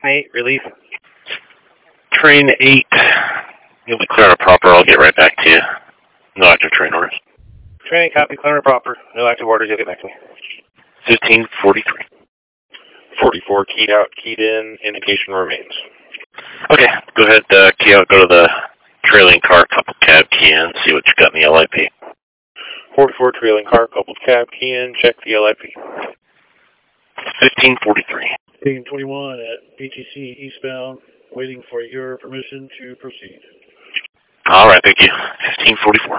8, relief. Train 8. You'll be clear and proper. I'll get right back to you. No active train orders. Train, copy, clear and proper. No active orders, you'll get back to me. 1543. 44, keyed out, keyed in, indication remains. Okay, go ahead, key out, go to the trailing car, couple cab, key in, see what you got in the LIP. 44, trailing car, coupled cab, key in, check the LIP. 1543. Team 21 at BTC eastbound, waiting for your permission to proceed. All right, thank you. 1544.